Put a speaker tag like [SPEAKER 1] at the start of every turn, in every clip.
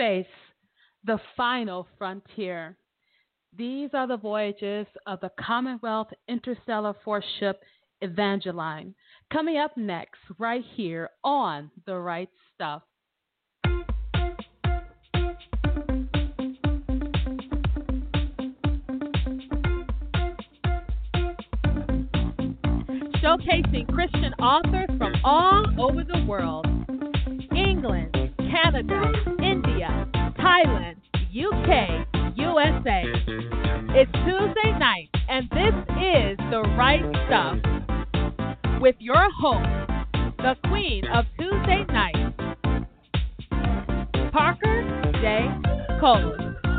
[SPEAKER 1] face the final frontier. These are the voyages of the Commonwealth Interstellar Force ship Evangeline. Coming up next, right here on The Right Stuff. Showcasing Christian authors from all over the world. England, Canada, India, Thailand, UK, USA. It's Tuesday night, and this is The Right Stuff with your host, the Queen of Tuesday night, Parker J. Cole.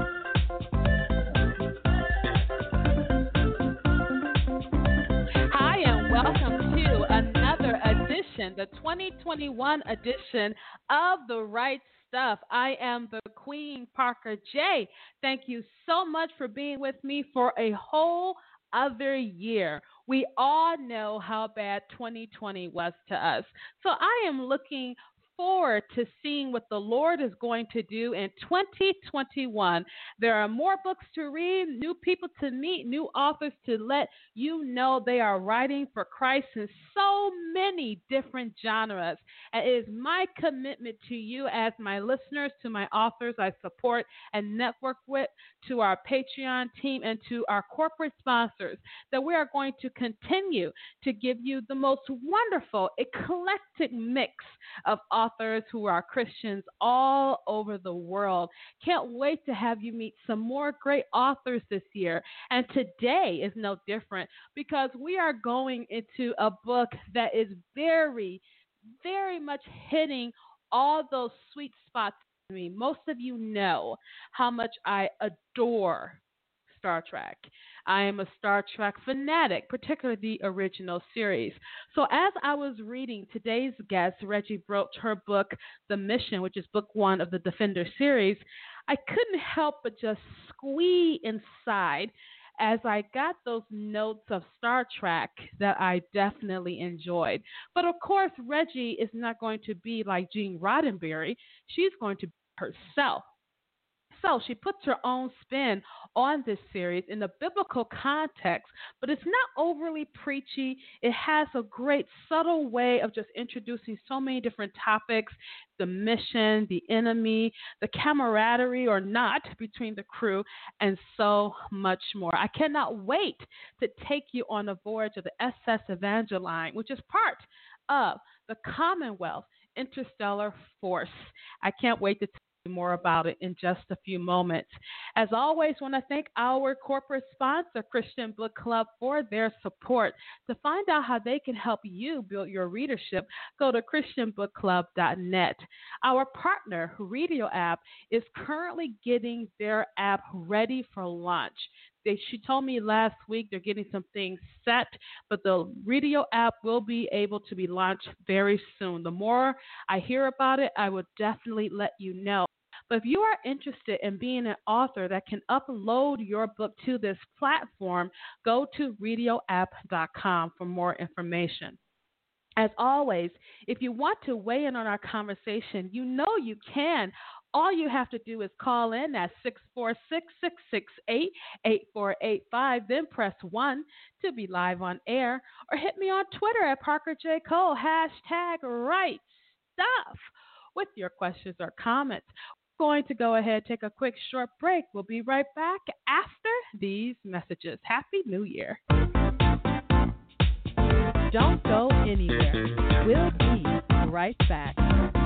[SPEAKER 1] Hi, and welcome to another edition, the 2021 edition of The Right Stuff. I am the Queen, Parker J. Thank you so much for being with me for a whole other year. We all know how bad 2020 was to us. So I am looking forward to seeing what the Lord is going to do in 2021. There are more books to read, new people to meet, new authors to let you know they are writing for Christ in so many different genres. And it is my commitment to you as my listeners, to my authors I support and network with, to our Patreon team, and to our corporate sponsors, that we are going to continue to give you the most wonderful, eclectic mix of authors who are Christians all over the world. Can't wait to have you meet some more great authors this year. And today is no different, because we are going into a book that is very, very much hitting all those sweet spots for me. Most of you know how much I adore Star Trek. I am a Star Trek fanatic, particularly the original series. So as I was reading today's guest, Reggie Broach, her book, The Mission, which is book 1 of the Defender series, I couldn't help but just squee inside as I got those notes of Star Trek that I definitely enjoyed. But of course, Reggie is not going to be like Gene Roddenberry. She's going to be herself. So she puts her own spin on this series in a biblical context, but it's not overly preachy. It has a great subtle way of just introducing so many different topics: the mission, the enemy, the camaraderie or not between the crew, and so much more. I cannot wait to take you on a voyage of the SS Evangeline, which is part of the Commonwealth Interstellar Force. I can't wait to more about it in just a few moments. As always, I want to thank our corporate sponsor, Christian Book Club, for their support. To find out how they can help you build your readership, go to christianbookclub.net. Our partner, Radio App, is currently getting their app ready for launch. She told me last week they're getting some things set, but the Radio App will be able to be launched very soon. The more I hear about it, I will definitely let you know. But if you are interested in being an author that can upload your book to this platform, go to radioapp.com for more information. As always, if you want to weigh in on our conversation, you know you can. All you have to do is call in at 646-668-8485, then press 1 to be live on air, or hit me on Twitter at Parker J. Cole, #RightStuff, with your questions or comments. We're going to go ahead and take a quick short break. We'll be right back after these messages. Happy New Year. Don't go anywhere. We'll be right back.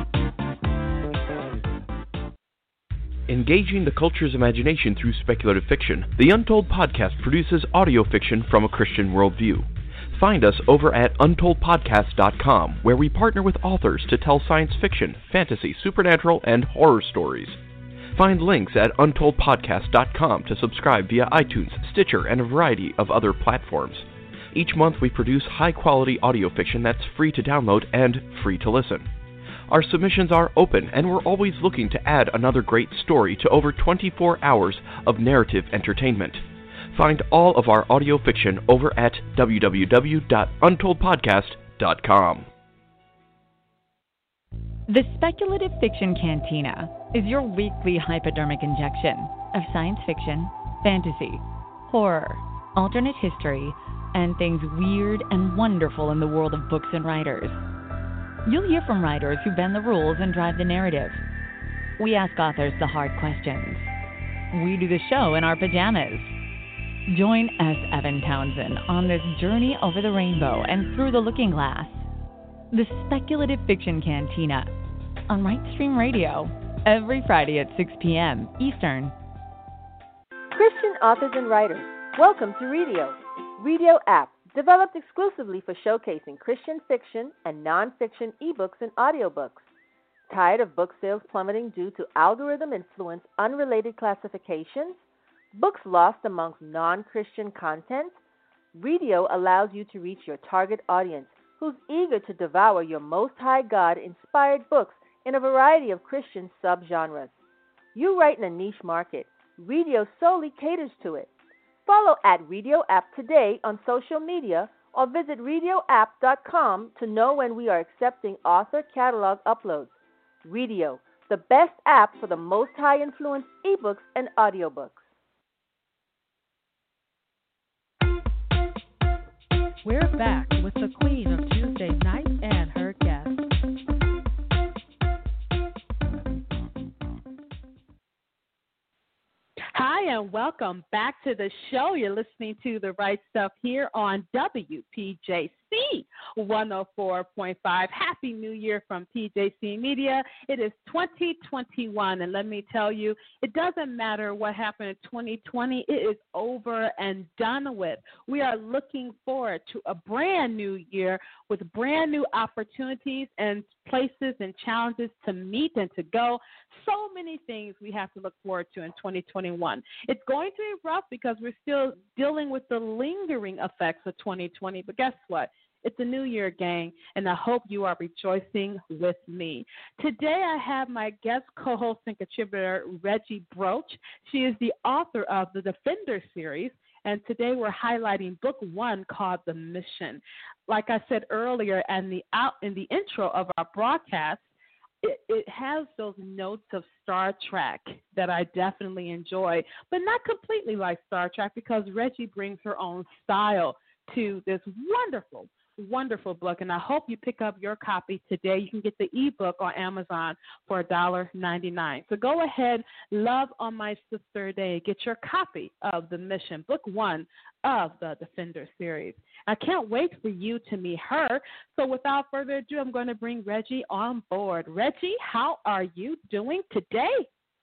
[SPEAKER 2] Engaging the culture's imagination through speculative fiction, the Untold Podcast produces audio fiction from a Christian worldview. Find us over at untoldpodcast.com, where we partner with authors to tell science fiction, fantasy, supernatural, and horror stories. Find links at untoldpodcast.com to subscribe via iTunes, Stitcher, and a variety of other platforms. Each month we produce high-quality audio fiction that's free to download and free to listen. Our submissions are open, and we're always looking to add another great story to over 24 hours of narrative entertainment. Find all of our audio fiction over at www.untoldpodcast.com.
[SPEAKER 3] The Speculative Fiction Cantina is your weekly hypodermic injection of science fiction, fantasy, horror, alternate history, and things weird and wonderful in the world of books and writers. You'll hear from writers who bend the rules and drive the narrative. We ask authors the hard questions. We do the show in our pajamas. Join S. Evan Townsend on this journey over the rainbow and through the looking glass. The Speculative Fiction Cantina on Rightstream Radio every Friday at 6 p.m. Eastern.
[SPEAKER 4] Christian authors and writers, welcome to Redio. Redio app, developed exclusively for showcasing Christian fiction and nonfiction ebooks and audiobooks. Tired of book sales plummeting due to algorithm-influenced unrelated classifications? Books lost amongst non-Christian content? Redio allows you to reach your target audience who's eager to devour your Most High God-inspired books in a variety of Christian subgenres. You write in a niche market. Redio solely caters to it. Follow at Redio App today on social media or visit RadioApp.com to know when we are accepting author catalog uploads. Redio, the best app for the Most High influenced ebooks and audiobooks.
[SPEAKER 1] We're back with the Queen of Tuesday Night and her guest. Hi, and welcome back to the show. You're listening to The Right Stuff here on WPJC 104.5. Happy New Year from PJC Media. It is 2021, and let me tell you, it doesn't matter what happened in 2020. It is over and done with. We are looking forward to a brand new year with brand new opportunities and places and challenges to meet and to go. So many things we have to look forward to in 2021. It's going to be rough because we're still dealing with the lingering effects of 2020, but guess what? It's a new year, gang, and I hope you are rejoicing with me. Today I have my guest co-host and contributor, Reggie Broach. She is the author of the Defender series, and today we're highlighting book one called The Mission. Like I said earlier in the intro of our broadcast, it has those notes of Star Trek that I definitely enjoy, but not completely like Star Trek because Reggie brings her own style to this wonderful book, and I hope you pick up your copy today. You can get the ebook on Amazon for $1.99. So go ahead, love on my sister day. Get your copy of The Mission, book one of the Defender series. I can't wait for you to meet her. So without further ado, I'm going to bring Reggie on board. Reggie, how are you doing today?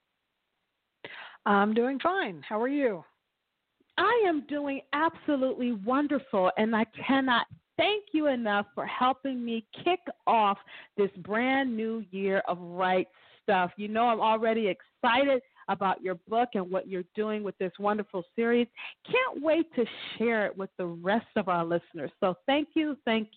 [SPEAKER 5] I'm doing fine. How are you?
[SPEAKER 1] I am doing absolutely wonderful, and I cannot thank you enough for helping me kick off this brand new year of Right Stuff. You know, I'm already excited about your book and what you're doing with this wonderful series. Can't wait to share it with the rest of our listeners. So thank you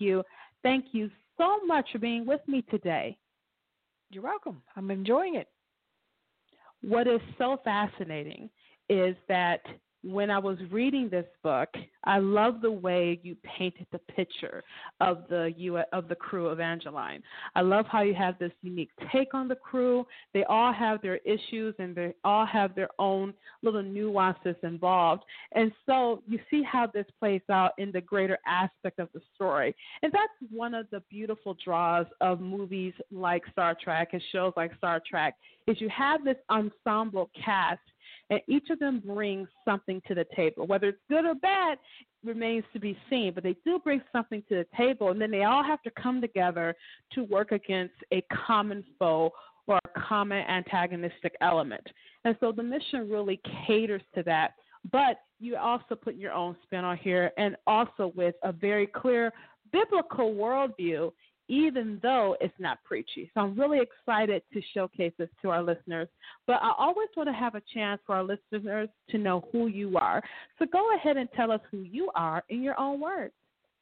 [SPEAKER 1] so much for being with me today.
[SPEAKER 5] You're welcome. I'm enjoying it.
[SPEAKER 1] What is so fascinating is that when I was reading this book, I love the way you painted the picture of the crew of Evangeline. I love how you have this unique take on the crew. They all have their issues and they all have their own little nuances involved. And so you see how this plays out in the greater aspect of the story. And that's one of the beautiful draws of movies like Star Trek and shows like Star Trek is you have this ensemble cast, and each of them brings something to the table. Whether it's good or bad remains to be seen, but they do bring something to the table, and then they all have to come together to work against a common foe or a common antagonistic element. And so the mission really caters to that, but you also put your own spin on here and also with a very clear biblical worldview, even though it's not preachy. So I'm really excited to showcase this to our listeners. But I always want to have a chance for our listeners to know who you are. So go ahead and tell us who you are in your own words.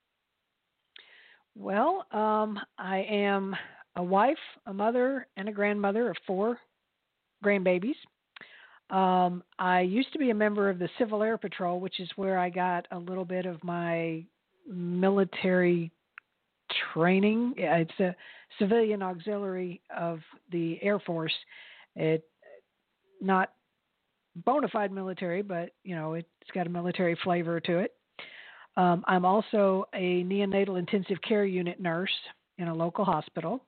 [SPEAKER 5] Well, I am a wife, a mother, and a grandmother of 4 grandbabies. I used to be a member of the Civil Air Patrol, which is where I got a little bit of my military training. It's a civilian auxiliary of the Air Force. It not bona fide military, but it's got a military flavor to it. I'm also a neonatal intensive care unit nurse in a local hospital.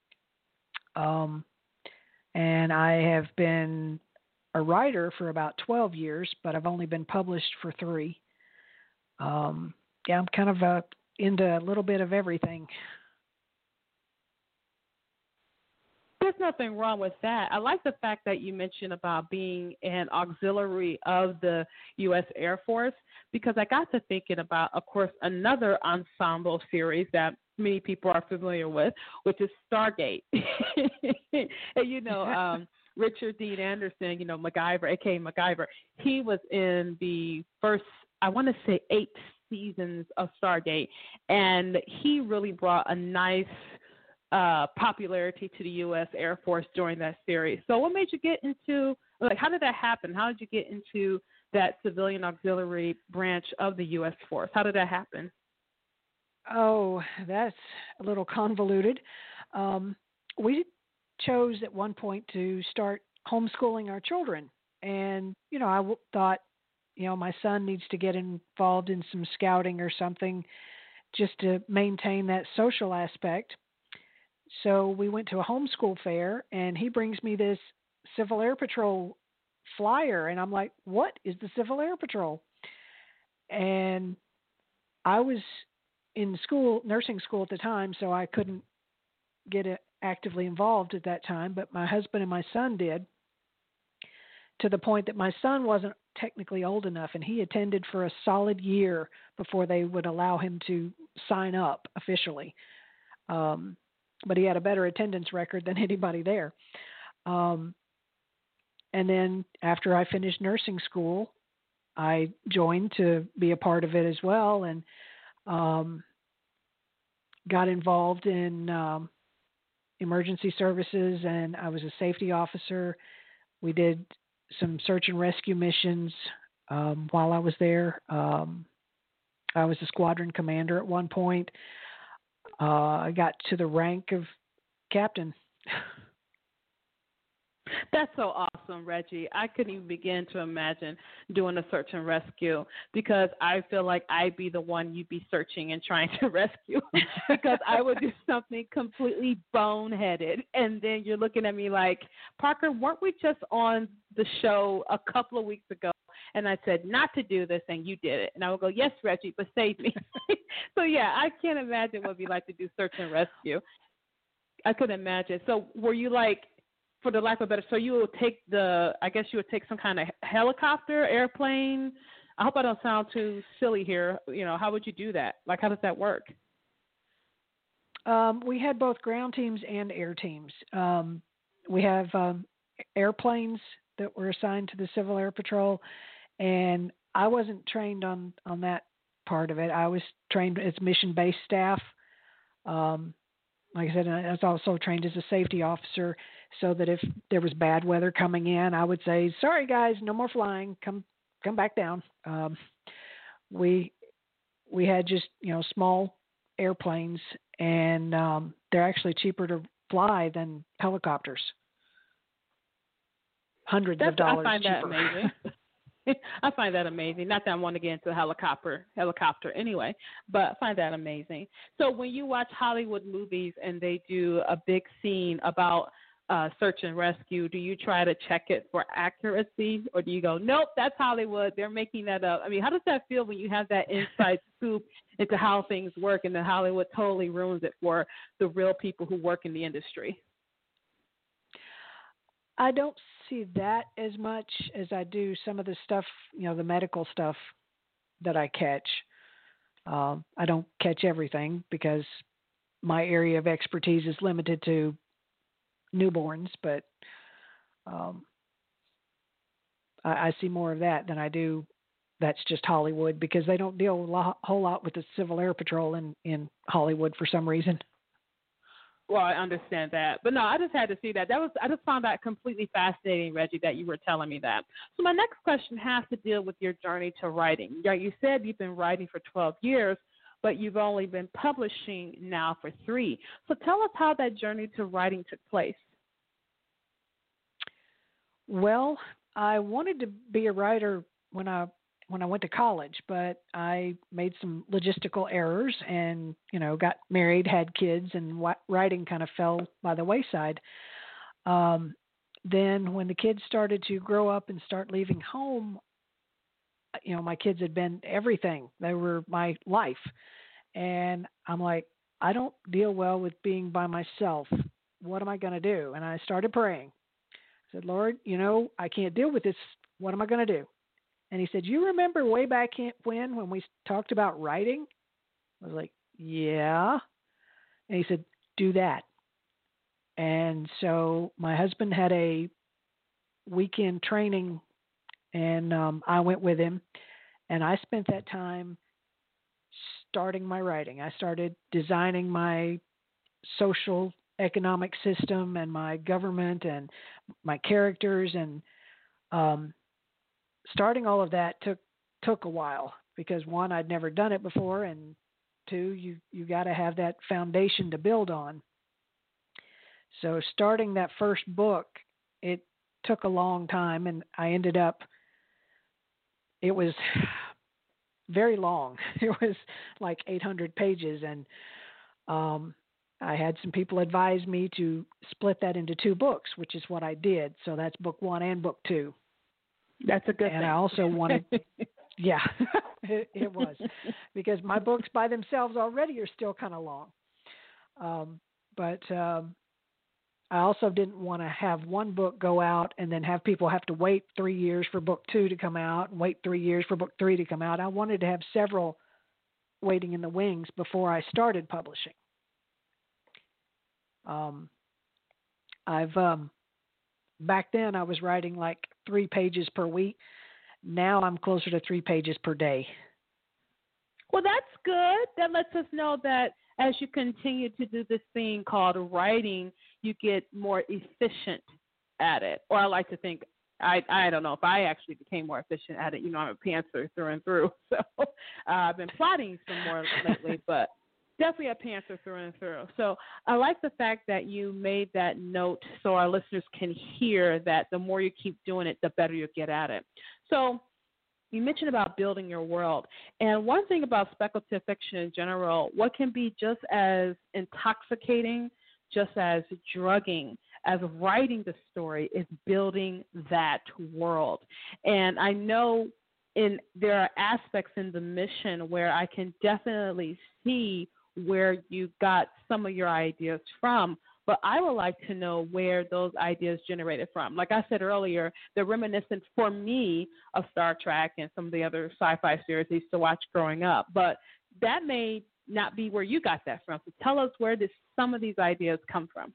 [SPEAKER 5] And I have been a writer for about 12 years, but I've only been published for 3. I'm kind of into a little bit of everything.
[SPEAKER 1] There's nothing wrong with that. I like the fact that you mentioned about being an auxiliary of the U.S. Air Force, because I got to thinking about, of course, another ensemble series that many people are familiar with, which is Stargate. And, Richard Dean Anderson, MacGyver, a.k.a. MacGyver, he was in the first, I want to say, 8 seasons of Stargate, and he really brought a nice popularity to the U.S. Air Force during that series. So what made you get into, how did that happen? How did you get into that civilian auxiliary branch of the U.S. Force? How did that happen?
[SPEAKER 5] Oh, that's a little convoluted. We chose at one point to start homeschooling our children. And, I thought, my son needs to get involved in some scouting or something just to maintain that social aspect. So we went to a homeschool fair, and he brings me this Civil Air Patrol flyer, and I'm like, what is the Civil Air Patrol? And I was in school, nursing school at the time, so I couldn't get actively involved at that time, but my husband and my son did, to the point that my son wasn't technically old enough, and he attended for a solid year before they would allow him to sign up officially. But he had a better attendance record than anybody there. And then after I finished nursing school, I joined to be a part of it as well, and got involved in emergency services, and I was a safety officer. We did some search and rescue missions while I was there. I was a squadron commander at one point. I got to the rank of captain.
[SPEAKER 1] That's so awesome, Reggie. I couldn't even begin to imagine doing a search and rescue, because I feel like I'd be the one you'd be searching and trying to rescue, because I would do something completely boneheaded. And then you're looking at me like, Parker, weren't we just on the show a couple of weeks ago? And I said not to do this, and you did it. And I would go, yes, Reggie, but save me. So, yeah, I can't imagine what it'd be like to do search and rescue. I couldn't imagine. So were you like, for the lack of a better, so you would take some kind of helicopter, airplane? I hope I don't sound too silly here. How would you do that? Like, how does that work?
[SPEAKER 5] We had both ground teams and air teams. We have airplanes that were assigned to the Civil Air Patrol, and I wasn't trained on that part of it. I was trained as mission-based staff. Like I said, I was also trained as a safety officer, so that if there was bad weather coming in, I would say, sorry, guys, no more flying. Come back down. We had just, small airplanes, and they're actually cheaper to fly than helicopters. Hundreds of dollars cheaper. I find that amazing.
[SPEAKER 1] I find that amazing. Not that I want to get into a helicopter anyway, but I find that amazing. So when you watch Hollywood movies and they do a big scene about search and rescue, do you try to check it for accuracy, or do you go, nope, that's Hollywood, they're making that up? I mean, how does that feel when you have that inside scoop into how things work, and then Hollywood totally ruins it for the real people who work in the industry?
[SPEAKER 5] I don't see that as much as I do some of the stuff, the medical stuff that I catch. I don't catch everything because my area of expertise is limited to newborns, but I see more of that than I do that's just Hollywood, because they don't deal a whole lot with the Civil Air Patrol in Hollywood for some reason.
[SPEAKER 1] Well, I understand that. But no, I just had to see that. I just found that completely fascinating, Reggie, that you were telling me that. So my next question has to deal with your journey to writing. You said you've been writing for 12 years, but you've only been publishing now for 3. So tell us how that journey to writing took place.
[SPEAKER 5] Well, I wanted to be a writer when I went to college, but I made some logistical errors and, got married, had kids, and writing kind of fell by the wayside. Then when the kids started to grow up and start leaving home, my kids had been everything. They were my life. And I'm like, I don't deal well with being by myself. What am I going to do? And I started praying. I said, Lord, I can't deal with this. What am I going to do? And he said, you remember way back when we talked about writing? I was like, yeah. And he said, do that. And so my husband had a weekend training, and I went with him, and I spent that time starting my writing. I started designing my social economic system and my government and my characters, and starting all of that took a while because, one, I'd never done it before, and two, you got to have that foundation to build on. So starting that first book, it took a long time, and I ended up, it was very long. It was like 800 pages, and I had some people advise me to split that into 2 books, which is what I did. So that's book 1 and book 2.
[SPEAKER 1] That's a good thing.
[SPEAKER 5] And I also wanted, yeah, it was, because my books by themselves already are still kind of long. But I also didn't want to have one book go out and then have people have to wait 3 years for book 2 to come out and wait 3 years for book 3 to come out. I wanted to have several waiting in the wings before I started publishing. Back then I was writing like 3 pages per week. Now I'm closer to 3 pages per day.
[SPEAKER 1] Well, that's good. That lets us know that as you continue to do this thing called writing, you get more efficient at it. Or I like to think, I don't know if I actually became more efficient at it. I'm a pantser through and through. So I've been plotting some more lately, but definitely a pantser through and through. So I like the fact that you made that note so our listeners can hear that the more you keep doing it, the better you get at it. So you mentioned about building your world. And one thing about speculative fiction in general, what can be just as intoxicating, just as drugging as writing the story is building that world. And I know there are aspects in the mission where I can definitely see where you got some of your ideas from, but I would like to know where those ideas generated from. Like I said earlier, they're reminiscent for me of Star Trek and some of the other sci-fi series I used to watch growing up, but that may not be where you got that from. So tell us, where did some of these ideas come from?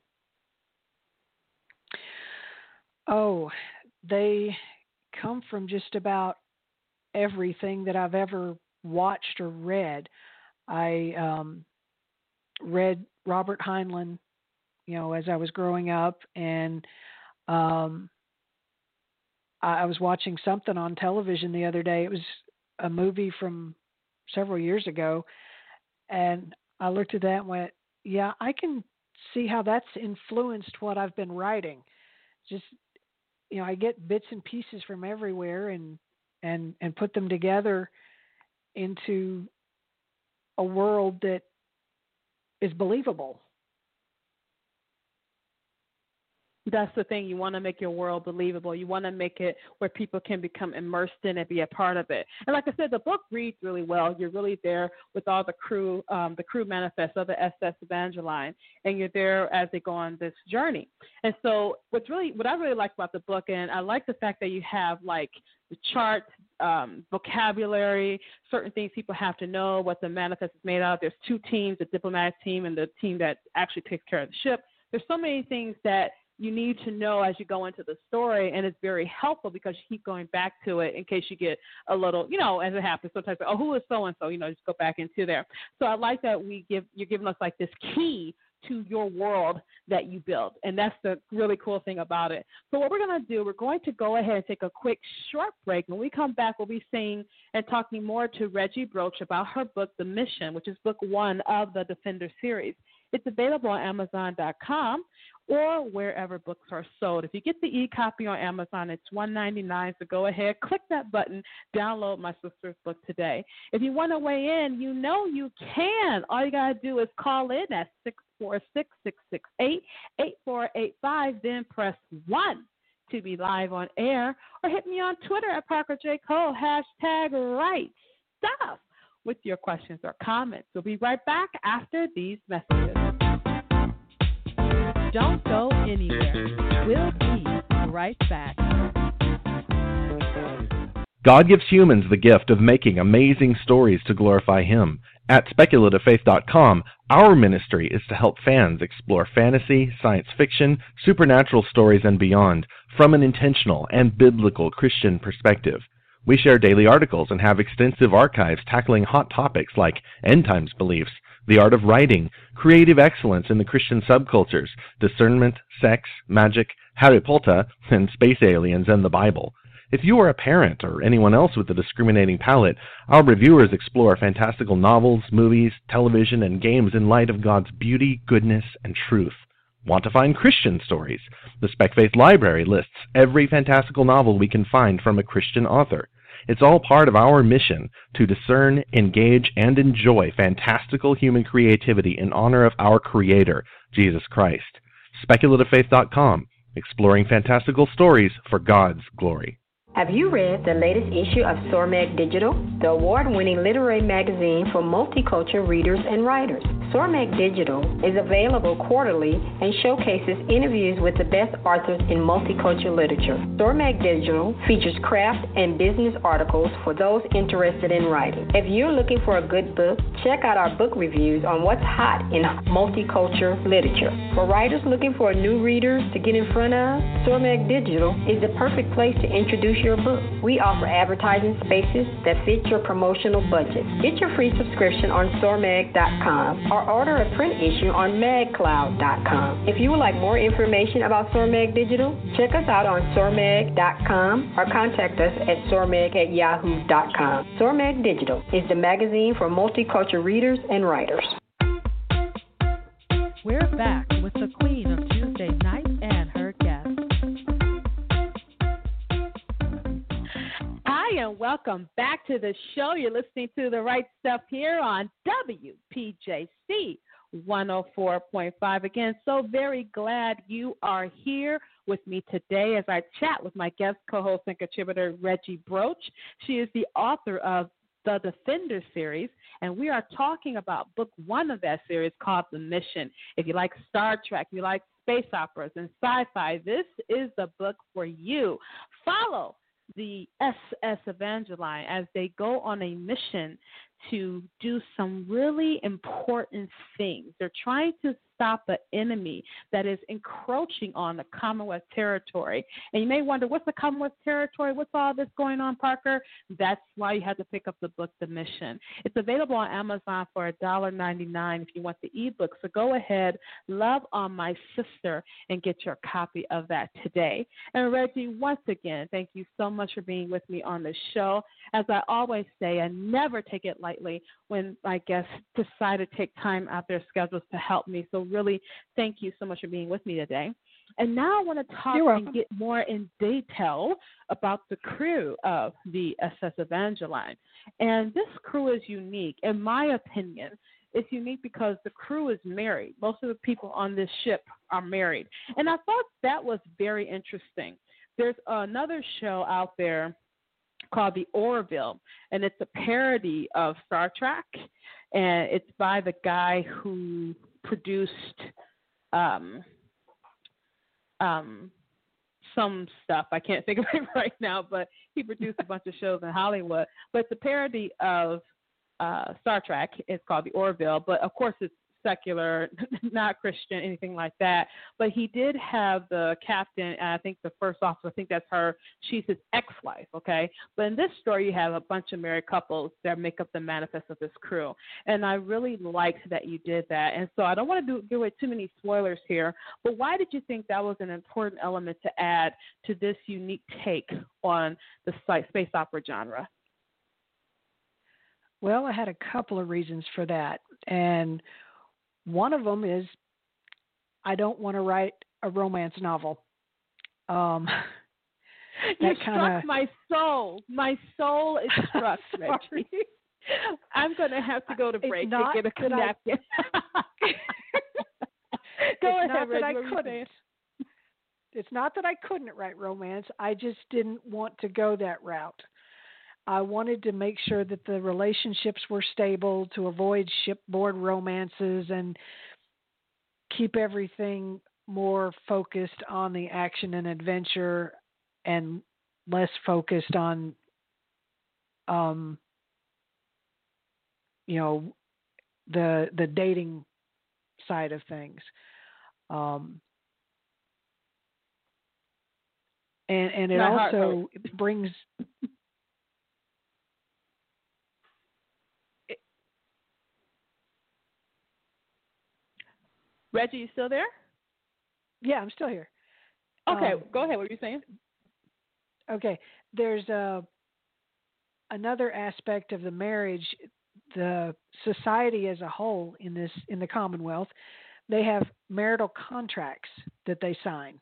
[SPEAKER 5] Oh, they come from just about everything that I've ever watched or read. I read Robert Heinlein, as I was growing up, and I was watching something on television the other day. It was a movie from several years ago, and I looked at that and went, yeah, I can see how that's influenced what I've been writing. Just, I get bits and pieces from everywhere and put them together into a world that is believable.
[SPEAKER 1] That's the thing. You want to make your world believable. You want to make it where people can become immersed in it, be a part of it. And like I said, the book reads really well. You're really there with all the crew manifest of the SS Evangeline, and you're there as they go on this journey. And so what I really like about the book, and I like the fact that you have like the charts, vocabulary, certain things people have to know, what the manifest is made of. There's 2 teams, the diplomatic team and the team that actually takes care of the ship. There's so many things that you need to know as you go into the story, and it's very helpful because you keep going back to it in case you get a little, as it happens sometimes, who is so-and-so, just go back into there. So I like that you're giving us like this key to your world that you build. And that's the really cool thing about it. So what we're going to do, we're going to go ahead and take a quick short break. When we come back, we'll be saying and talking more to Reggie Broach about her book, The Mission, which is book 1 of the Defender series. It's available on Amazon.com or wherever books are sold. If you get the e-copy on Amazon, it's $1.99. So go ahead, click that button, download my sister's book today. If you want to weigh in, you know you can. All you got to do is call in at 646-668-8485, then press 1 to be live on air, or hit me on Twitter at Parker J. Cole, #RightStuff, with your questions or comments. We'll be right back after these messages. Don't go anywhere. We'll be right back.
[SPEAKER 2] God gives humans the gift of making amazing stories to glorify Him. At SpeculativeFaith.com, our ministry is to help fans explore fantasy, science fiction, supernatural stories, and beyond from an intentional and biblical Christian perspective. We share daily articles and have extensive archives tackling hot topics like end times beliefs, the art of writing, creative excellence in the Christian subcultures, discernment, sex, magic, Harry Potter, and space aliens and the Bible. If you are a parent or anyone else with a discriminating palate, our reviewers explore fantastical novels, movies, television, and games in light of God's beauty, goodness, and truth. Want to find Christian stories? The Spec Faith Library lists every fantastical novel we can find from a Christian author. It's all part of our mission to discern, engage, and enjoy fantastical human creativity in honor of our Creator, Jesus Christ. SpeculativeFaith.com, exploring fantastical stories for God's glory.
[SPEAKER 6] Have you read the latest issue of SORMAG Digital, the award-winning literary magazine for multicultural readers and writers? SORMAG Digital is available quarterly and showcases interviews with the best authors in multicultural literature. SORMAG Digital features craft and business articles for those interested in writing. If you're looking for a good book, check out our book reviews on what's hot in multicultural literature. For writers looking for new readers to get in front of, SORMAG Digital is the perfect place to introduce your book. We offer advertising spaces that fit your promotional budget. Get your free subscription on SORMAG.com or order a print issue on MagCloud.com. If you would like more information about SORMAG Digital, check us out on SORMAG.com or contact us at SORMAG@yahoo.com. SORMAG Digital is the magazine for multicultural readers and writers.
[SPEAKER 1] We're back with the Queen of Tuesday Night and her guest. Hi, and welcome back to the show. You're listening to The Right Stuff here on WPJC 104.5. Again, so very glad you are here with me today as I chat with my guest co-host and contributor, Reggie Broach. She is the author of the Defender series, and we are talking about book 1 of that series called The Mission. If you like Star Trek, you like space operas and sci-fi, this is the book for you. Follow the SS Evangeline as they go on a mission to do some really important things. They're trying to stop an enemy that is encroaching on the Commonwealth territory. And you may wonder, what's the Commonwealth territory? What's all this going on, Parker? That's why you had to pick up the book, The Mission. It's available on Amazon for $1.99 if you want the ebook. So go ahead, love on my sister, and get your copy of that today. And Reggie, once again, thank you so much for being with me on the show. As I always say, I never take it lightly when my guests decide to take time out their schedules to help me. So really, thank you so much for being with me today. And now I want to talk and get more in detail about the crew of the SS Evangeline. And this crew is unique. In my opinion, it's unique because the crew is married. Most of the people on this ship are married. And I thought that was very interesting. There's another show out there called The Orville, and it's a parody of Star Trek, and it's by the guy who produced some stuff. I can't think of it right now, but he produced a bunch of shows in Hollywood. But it's a parody of Star Trek. It's called The Orville, but of course it's secular, not Christian, anything like that. But he did have the captain, and I think the first officer, I think that's her, she's his ex-wife, okay? But in this story, you have a bunch of married couples that make up the manifest of this crew. And I really liked that you did that. And so I don't want to give away too many spoilers here, but why did you think that was an important element to add to this unique take on the space opera genre?
[SPEAKER 5] Well, I had a couple of reasons for that. And one of them is I don't want to write a romance novel.
[SPEAKER 1] You struck my soul. My soul is struck, Reggie. I'm going to have to go to break to get a napkin. Go ahead, Reggie.
[SPEAKER 5] It's not that I couldn't write romance. I just didn't want to go that route. I wanted to make sure that the relationships were stable, to avoid shipboard romances and keep everything more focused on the action and adventure and less focused on, the dating side of things. And it also brings...
[SPEAKER 1] Reggie, you still there?
[SPEAKER 5] Yeah, I'm still here.
[SPEAKER 1] Okay, go ahead. What were you saying?
[SPEAKER 5] Okay, there's another aspect of the marriage. The society as a whole in the Commonwealth, they have marital contracts that they sign,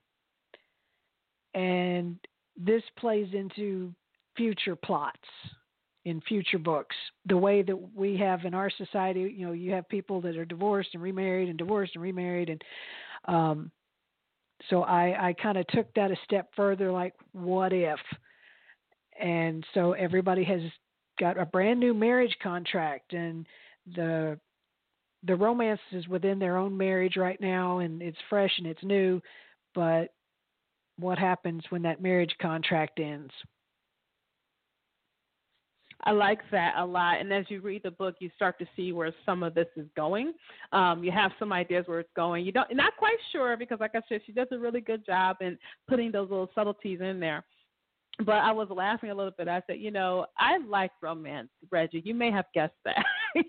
[SPEAKER 5] and this plays into future plots in future books. The way that we have in our society, you have people that are divorced and remarried and divorced and remarried. And so I kind of took that a step further, like, what if? And so everybody has got a brand new marriage contract, and the romance is within their own marriage right now, and it's fresh and it's new. But what happens when that marriage contract ends?
[SPEAKER 1] I like that a lot. And as you read the book, you start to see where some of this is going. You have some ideas where it's going. You're not quite sure because, like I said, she does a really good job in putting those little subtleties in there. But I was laughing a little bit. I said, I like romance, Reggie. You may have guessed that.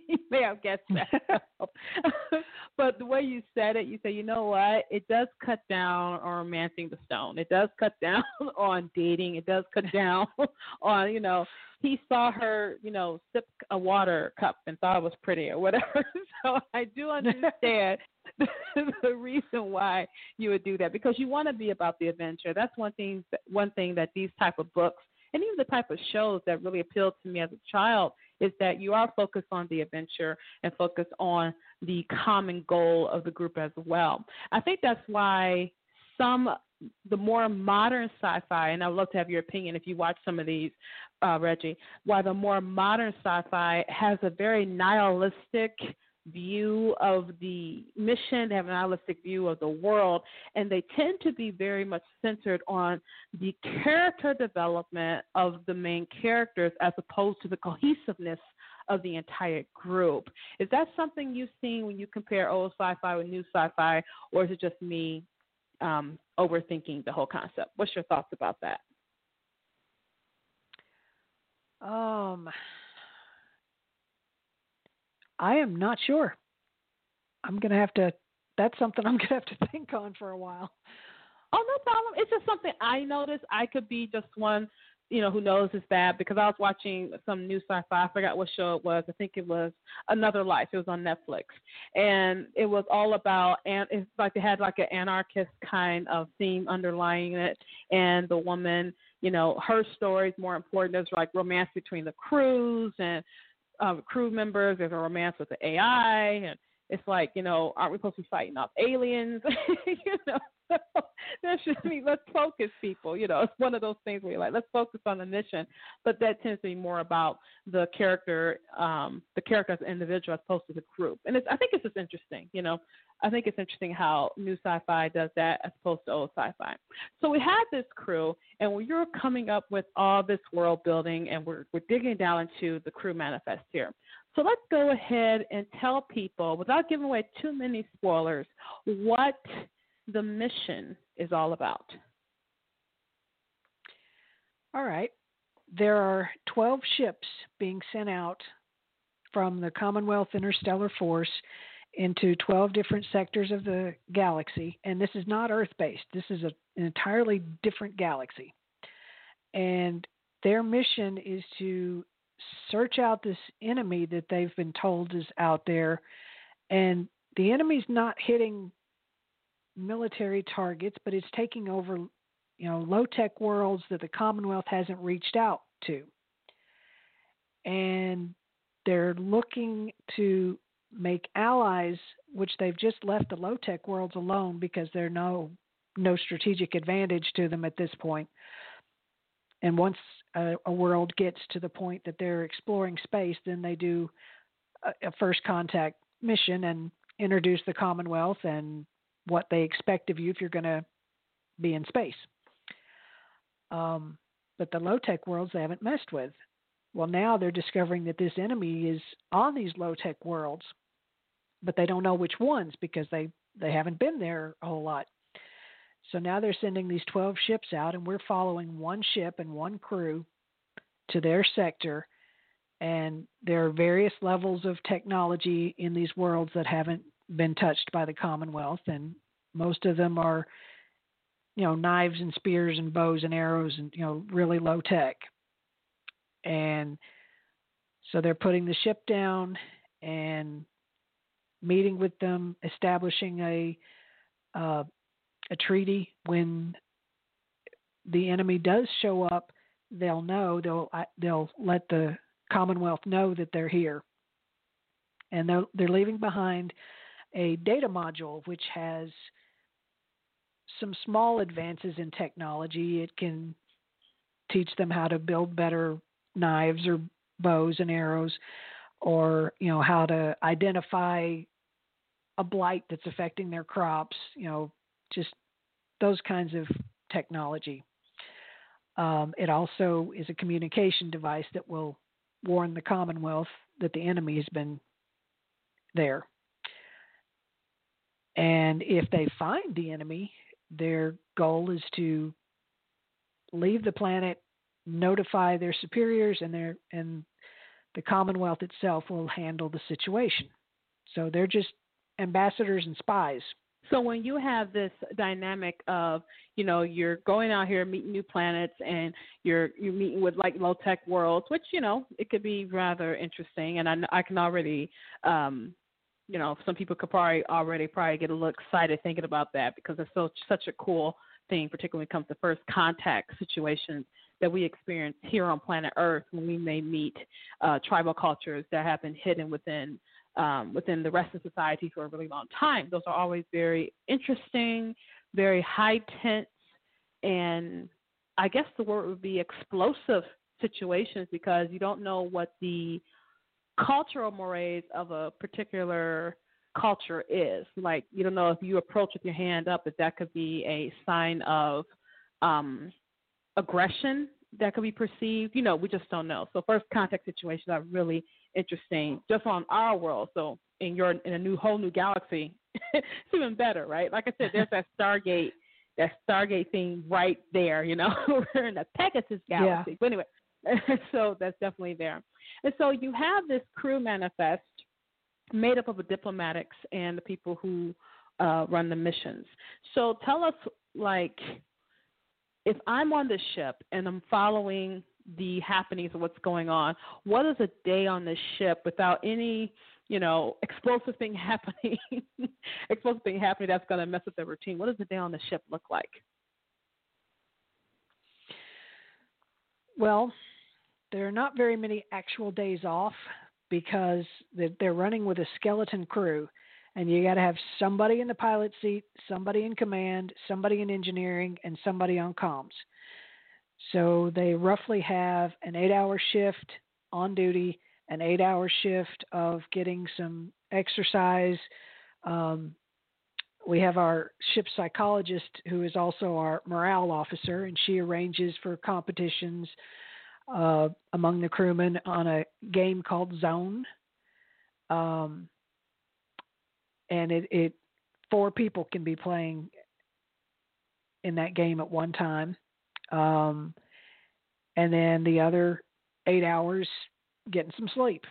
[SPEAKER 1] But the way you said it, you say, you know what? It does cut down on romancing the stone. It does cut down on dating. It does cut down on, he saw her, sip a water cup and thought it was pretty or whatever. So I do understand the reason why you would do that, because you want to be about the adventure. That's one thing that these type of books and even the type of shows that really appealed to me as a child is that you are focused on the adventure and focused on the common goal of the group as well. I think that's why the more modern sci-fi, and I would love to have your opinion if you watch some of these, Reggie, why the more modern sci-fi has a very nihilistic view of the mission, they have a nihilistic view of the world, and they tend to be very much centered on the character development of the main characters as opposed to the cohesiveness of the entire group. Is that something you've seen when you compare old sci-fi with new sci-fi, or is it just me overthinking the whole concept? What's your thoughts about that?
[SPEAKER 5] I am not sure. That's something I'm going to have to think on for a while.
[SPEAKER 1] Oh, no problem. It's just something I noticed. I could be just one, who knows it's that, because I was watching some new sci-fi. I forgot what show it was. I think it was Another Life. It was on Netflix. And it was all about, and it's like they had like an anarchist kind of theme underlying it. And the woman, her story is more important. There's like romance between the crews and crew members. There's a romance with the AI, and it's like, aren't we supposed to be fighting off aliens? There should be, let's focus, people. It's one of those things where you're like, let's focus on the mission. But that tends to be more about the character as an individual as opposed to the group. And I think it's just interesting. I think it's interesting how new sci-fi does that as opposed to old sci-fi. So we had this crew, and when you're coming up with all this world building, and we're digging down into the crew manifest here. So let's go ahead and tell people, without giving away too many spoilers, what the mission is all about.
[SPEAKER 5] All right. There are 12 ships being sent out from the Commonwealth Interstellar Force into 12 different sectors of the galaxy. And this is not Earth-based. This is an entirely different galaxy. And their mission is to search out this enemy that they've been told is out there. And the enemy's not hitting military targets, but it's taking over, low-tech worlds that the Commonwealth hasn't reached out to. And they're looking to make allies, which they've just left the low-tech worlds alone because there's no strategic advantage to them at this point. And once a world gets to the point that they're exploring space, then they do a first contact mission and introduce the Commonwealth and what they expect of you if you're going to be in space. But the low-tech worlds they haven't messed with. Well, now they're discovering that this enemy is on these low-tech worlds, but they don't know which ones because they haven't been there a whole lot. So now they're sending these 12 ships out, and we're following one ship and one crew to their sector. And there are various levels of technology in these worlds that haven't been touched by the Commonwealth, and most of them are, knives and spears and bows and arrows and, really low tech. And so they're putting the ship down and meeting with them, establishing a treaty. When the enemy does show up, they'll know. They'll let the Commonwealth know that they're here, and they're leaving behind a data module which has some small advances in technology. It can teach them how to build better knives or bows and arrows, or how to identify a blight that's affecting their crops. Just those kinds of technology. It also is a communication device that will warn the Commonwealth that the enemy has been there. And if they find the enemy, their goal is to leave the planet, notify their superiors, and the Commonwealth itself will handle the situation. So they're just ambassadors and spies.
[SPEAKER 1] So when you have this dynamic of, you're going out here meeting new planets, and you're meeting with like low tech worlds, which it could be rather interesting, and I can already, some people could probably get a little excited thinking about that, because it's such a cool thing, particularly when it comes to first contact situations that we experience here on planet Earth, when we may meet tribal cultures that have been hidden within the rest of society for a really long time. Those are always very interesting, very high tense, and I guess the word would be explosive situations, because you don't know what the cultural mores of a particular culture is. Like, you don't know if you approach with your hand up, that could be a sign of aggression that could be perceived. We just don't know. So first contact situations are really interesting just on our world. So in a whole new galaxy, it's even better, right? Like I said, there's that Stargate thing right there, we're in the Pegasus galaxy. Yeah. But anyway, so that's definitely there. And so you have this crew manifest made up of the diplomatics and the people who run the missions. So tell us, like, if I'm on the ship and I'm following the happenings of what's going on, what is a day on the ship without any, explosive thing happening that's going to mess up the routine? What does a day on the ship look like?
[SPEAKER 5] Well, there are not very many actual days off, because they're running with a skeleton crew, and you got to have somebody in the pilot seat, somebody in command, somebody in engineering, and somebody on comms. So they roughly have an 8-hour shift on duty, an 8-hour shift of getting some exercise. We have our ship psychologist, who is also our morale officer, and she arranges for competitions among the crewmen on a game called Zone. And it 4 people can be playing in that game at one time. And then the other 8 hours getting some sleep.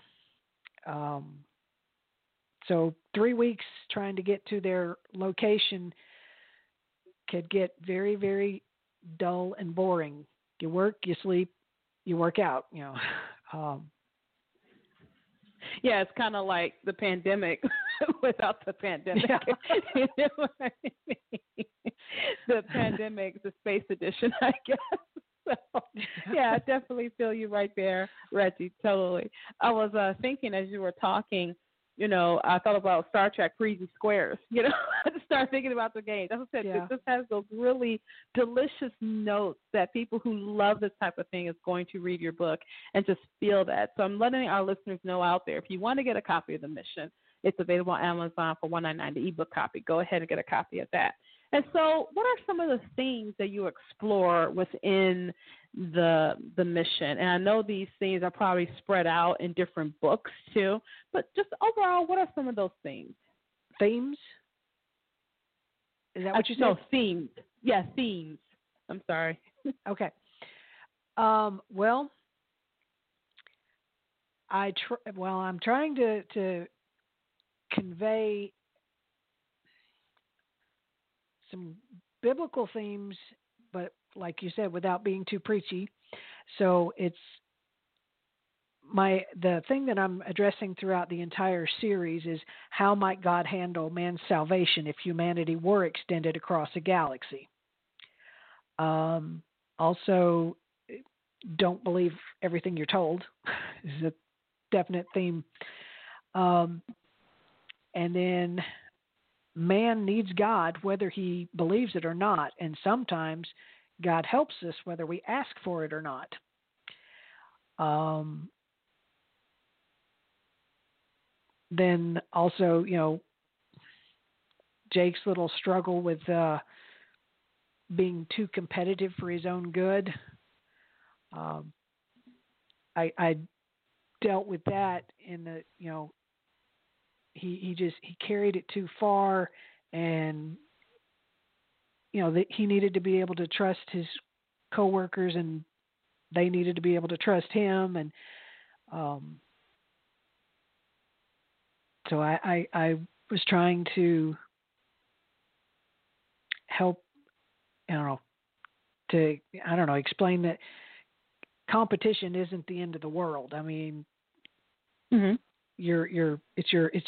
[SPEAKER 5] So 3 weeks trying to get to their location could get very, very dull and boring. You work, you sleep, you work out,
[SPEAKER 1] Yeah, it's kind of like the pandemic without the pandemic.
[SPEAKER 5] Yeah.
[SPEAKER 1] You know what I mean? The pandemic, the space edition, I guess. So, yeah, I definitely feel you right there, Reggie. Totally. I was thinking as you were talking, I thought about Star Trek Freezy Squares. I just started thinking about the game. As I said,
[SPEAKER 5] Yeah.
[SPEAKER 1] this has those really delicious notes that people who love this type of thing is going to read your book and just feel that. So I'm letting our listeners know out there, if you want to get a copy of The Mission, it's available on Amazon for $1.99, the ebook copy. Go ahead and get a copy of that. And so what are some of the themes that you explore within the mission? And I know these themes are probably spread out in different books too, but just overall, what are some of those themes?
[SPEAKER 5] Themes? Is that what you said?
[SPEAKER 1] No, themes. Yeah, themes. I'm sorry.
[SPEAKER 5] Okay. Well, I'm trying to convey some biblical themes, but like you said, without being too preachy. So it's the thing that I'm addressing throughout the entire series is how might God handle man's salvation if humanity were extended across a galaxy. Also, don't believe everything you're told is a definite theme. And then man needs God whether he believes it or not, and sometimes God helps us whether we ask for it or not. Then also, Jake's little struggle with being too competitive for his own good. I dealt with that in the, he carried it too far, and that he needed to be able to trust his coworkers, and they needed to be able to trust him, and so I was trying to help, explain that competition isn't the end of the world. I mean,
[SPEAKER 1] mm-hmm.
[SPEAKER 5] It's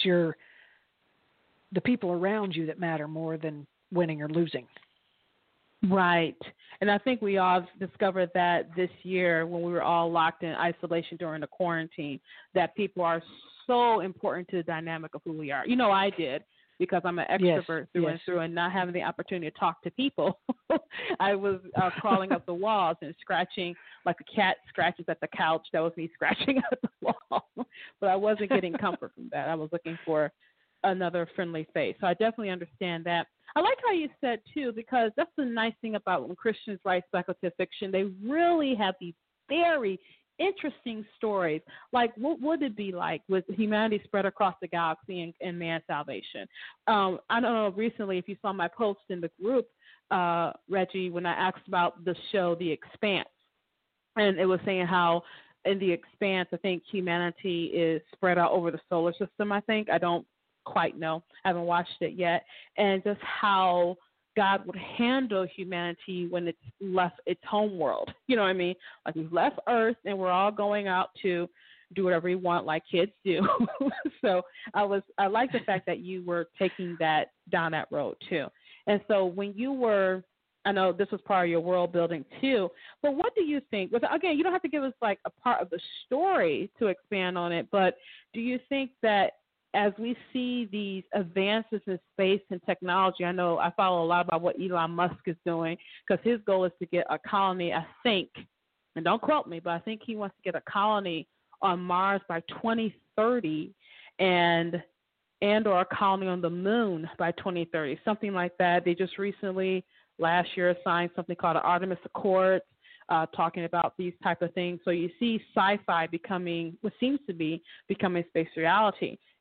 [SPEAKER 5] the people around you that matter more than winning or losing.
[SPEAKER 1] Right. And I think we all discovered that this year when we were all locked in isolation during the quarantine, that people are so important to the dynamic of who we are. I did, because I'm an extrovert through and through, and not having the opportunity to talk to people. I was crawling up the walls and scratching like a cat scratches at the couch. That was me scratching at the wall. But I wasn't getting comfort from that. I was looking for another friendly face. So I definitely understand that. I like how you said, too, because that's the nice thing about when Christians write speculative fiction. They really have these very interesting stories. Like, what would it be like with humanity spread across the galaxy and man's salvation? I don't know recently if you saw my post in the group, Reggie, when I asked about the show The Expanse. And it was saying how in The Expanse, I think humanity is spread out over the solar system, I think. I don't quite know. I haven't watched it yet. And just how God would handle humanity when it's left its home world. You know what I mean? Like, we've left Earth and we're all going out to do whatever we want like kids do. So I like the fact that you were taking that down that road too. And so when you were, I know this was part of your world building too, but what do you think? Again, you don't have to give us like a part of the story to expand on it, but do you think that as we see these advances in space and technology, I know I follow a lot about what Elon Musk is doing, because his goal is to get a colony, I think, and don't quote me, but I think he wants to get a colony on Mars by 2030 and or a colony on the moon by 2030, something like that. They just recently, last year, signed something called the Artemis Accords, talking about these type of things. So you see sci-fi becoming, what seems to be becoming space reality.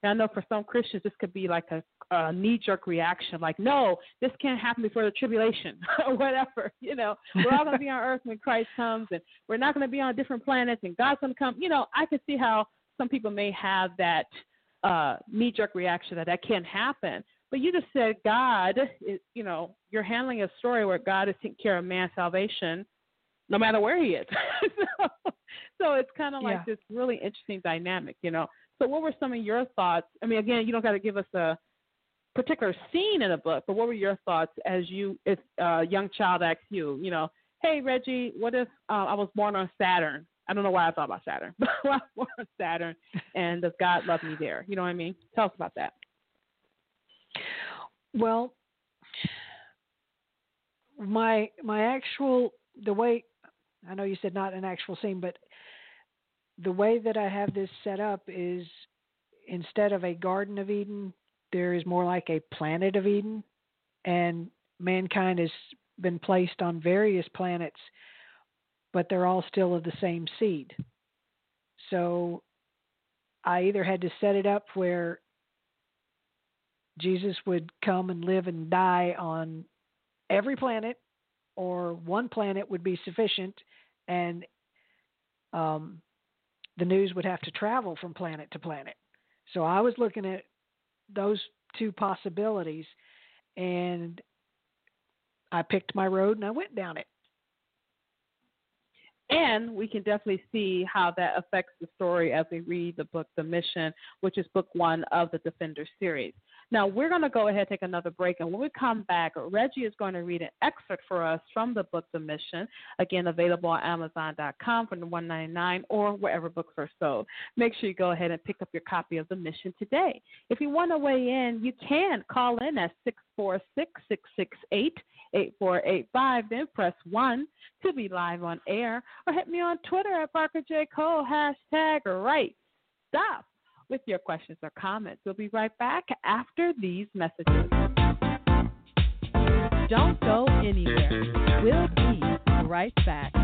[SPEAKER 1] And I know for some Christians, this could be like a knee-jerk reaction, like, no, this can't happen before the tribulation or whatever. We're all going to be on earth when Christ comes, and we're not going to be on different planets, and God's going to come. I can see how some people may have that knee-jerk reaction that can't happen. But you just said God, you're handling a story where God is taking care of man's salvation no matter where he is. so it's kind of like this really interesting dynamic, So what were some of your thoughts? I mean, again, you don't got to give us a particular scene in a book, but what were your thoughts as if a young child asked you, hey, Reggie, what if I was born on Saturn? I don't know why I thought about Saturn, but I was born on Saturn, and does God love me there? You know what I mean? Tell us about that.
[SPEAKER 5] Well, the way, I know you said not an actual scene, but the way that I have this set up is instead of a Garden of Eden, there is more like a Planet of Eden, and mankind has been placed on various planets, but they're all still of the same seed. So I either had to set it up where Jesus would come and live and die on every planet, or one planet would be sufficient, and the news would have to travel from planet to planet. So I was looking at those two possibilities, and I picked my road and I went down it.
[SPEAKER 1] And we can definitely see how that affects the story as we read the book, The Mission, which is book 1 of the Defender series. Now, we're going to go ahead and take another break, and when we come back, Reggie is going to read an excerpt for us from the book, The Mission, again, available on Amazon.com for $1.99 or wherever books are sold. Make sure you go ahead and pick up your copy of The Mission today. If you want to weigh in, you can call in at 646-668-8485, then press 1 to be live on air, or hit me on Twitter at Parker J. Cole, #RightStuff, with your questions or comments. We'll be right back after these messages.
[SPEAKER 7] Don't go anywhere. We'll be right back.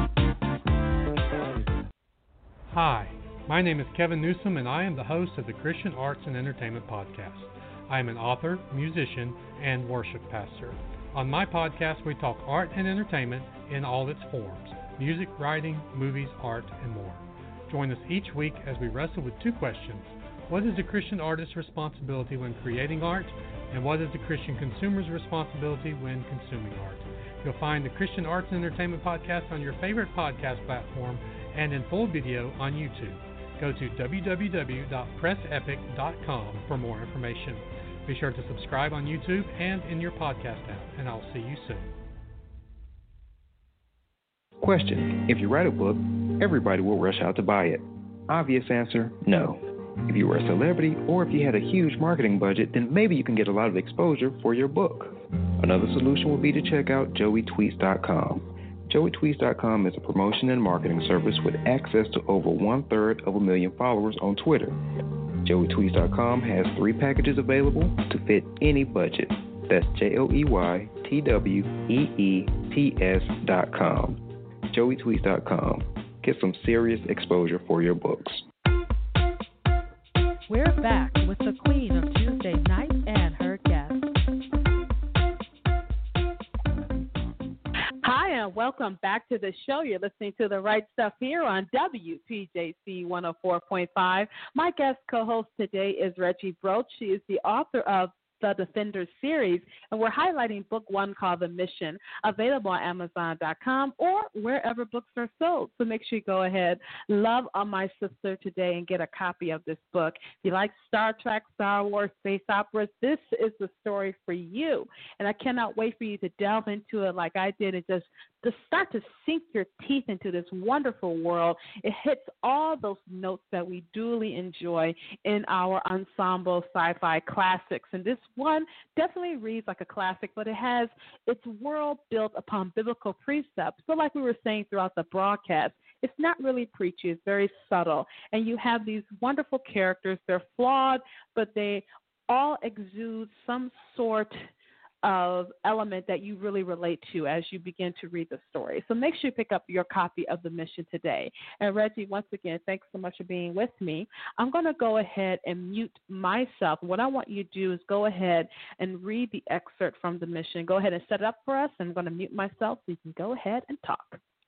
[SPEAKER 8] Hi, my name is Kevin Newsom, and I am the host of the Christian Arts and Entertainment Podcast. I am an author, musician, and worship pastor. On my podcast, we talk art and entertainment in all its forms: music, writing, movies, art, and more. Join us each week as we wrestle with two questions. What is the Christian artist's responsibility when creating art? And what is the Christian consumer's responsibility when consuming art? You'll find the Christian Arts and Entertainment Podcast on your favorite podcast platform and in full video on YouTube. Go to www.pressepic.com for more information. Be sure to subscribe on YouTube and in your podcast app, and I'll see you soon.
[SPEAKER 9] Question: if you write a book, everybody will rush out to buy it. Obvious answer: no. If you were a celebrity or if you had a huge marketing budget, then maybe you can get a lot of exposure for your book. Another solution would be to check out joeytweets.com. joeytweets.com is a promotion and marketing service with access to over 1/3 followers on Twitter. joeytweets.com has 3 packages available to fit any budget. That's joeytweets.com. joeytweets.com. Get some serious exposure for your books.
[SPEAKER 7] We're back with the Queen of Tuesday Night and her guest.
[SPEAKER 1] Hi, and welcome back to the show. You're listening to The Right Stuff here on WPJC 104.5. My guest co-host today is Reggie Broach. She is the author of the Defender series, and we're highlighting book 1 called The Mission, available on Amazon.com or wherever books are sold. So make sure you go ahead, love on my sister today, and get a copy of this book. If you like Star Trek, Star Wars, space operas, this is the story for you. And I cannot wait for you to delve into it like I did and just start to sink your teeth into this wonderful world. It hits all those notes that we duly enjoy in our ensemble sci-fi classics. And this one definitely reads like a classic, but it has its world built upon biblical precepts. So like we were saying throughout the broadcast, it's not really preachy. It's very subtle. And you have these wonderful characters. They're flawed, but they all exude some sort of element that you really relate to as you begin to read the story. So make sure you pick up your copy of The Mission today. And Reggie, once again, thanks so much for being with me. I'm going to go ahead and mute myself. What I want you to do is go ahead and read the excerpt from The Mission. Go ahead and set it up for us. I'm going to mute myself so you can go ahead and talk.